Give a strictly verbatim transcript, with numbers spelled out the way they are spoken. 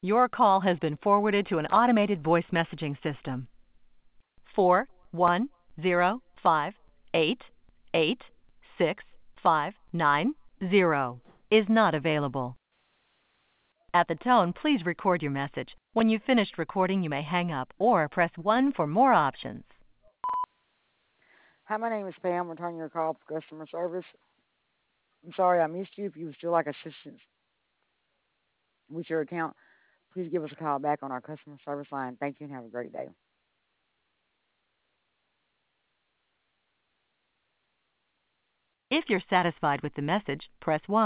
Your call has been forwarded to an automated voice messaging system. Four one zero five eight eight six five nine zero is not available. At the tone, please record your message. When you've finished recording, you may hang up or press one for more options. Hi, my name is Pam. Returning your call for customer service. I'm sorry I missed you. If you would still like assistance with your account, please give us a call back on our customer service line. Thank you and have a great day. If you're satisfied with the message, press one.